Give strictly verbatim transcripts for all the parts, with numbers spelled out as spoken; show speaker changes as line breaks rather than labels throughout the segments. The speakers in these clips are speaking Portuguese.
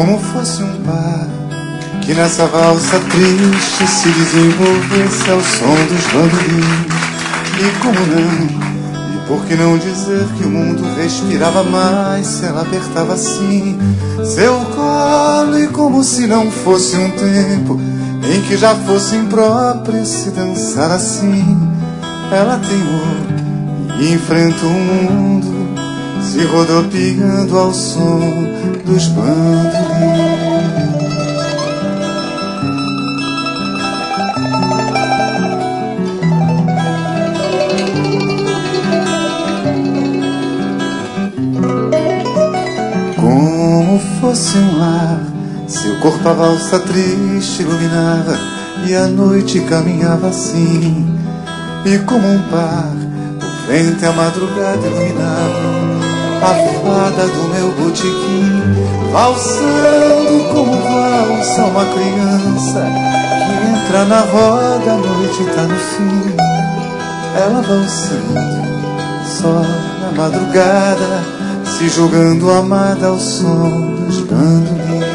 Como fosse um par que nessa valsa triste se desenvolvesse ao som dos bandolins. E como não, e por que não dizer que o mundo respirava mais se ela apertava assim seu colo, e como se não fosse um tempo em que já fosse impróprio se dançar assim. Ela teimou e enfrentou o mundo, se rodopiando ao som dos bandolins. Como fosse um lar, seu corpo a valsa triste iluminava, e a noite caminhava assim. E como um par, o vento e a madrugada iluminavam a fada do meu botequim, valsando como valsa uma criança que entra na roda, a noite tá no fim. Ela valsando só na madrugada, se julgando amada ao som dos bandolins.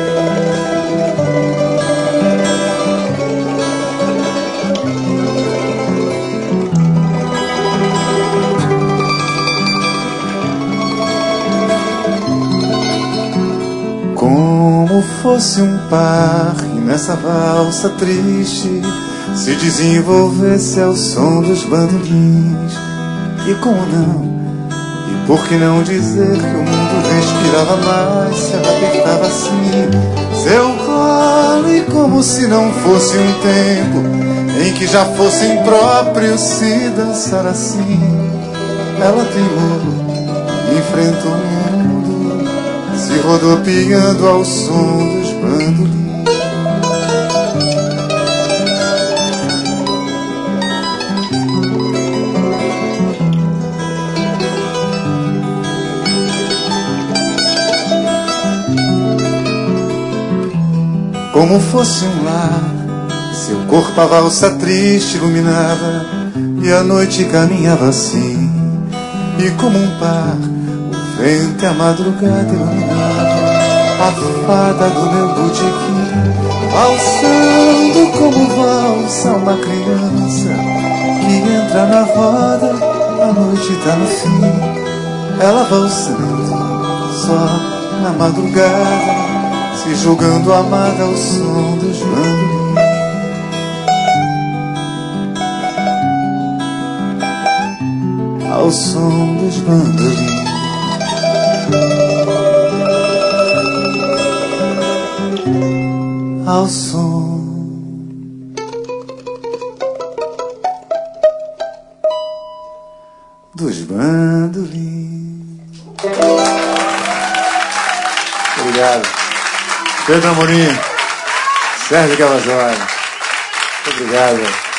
Como fosse um par que nessa valsa triste se desenvolvesse ao som dos bandolins. E como não, e por que não dizer que o mundo respirava mais se ela apertava assim seu colo, e como se não fosse um tempo em que já fosse impróprio se dançar assim. Ela teimou e enfrentou o mundo, se rodopiando ao som dos bandolins. Como fosse um lar, seu corpo a valsa triste iluminava, e a noite caminhava assim. E como um par, o vento e a madrugada iluminava a fada do meu botequim, valsando como valsa uma criança que entra na roda, a noite tá no fim. Ela valsando só na madrugada, se julgando amada ao som dos bandolins. Ao som dos bandolins. Ao som dos bandolins. Obrigado. Pedro Amorim, Sérgio Cavazoli. Muito obrigado.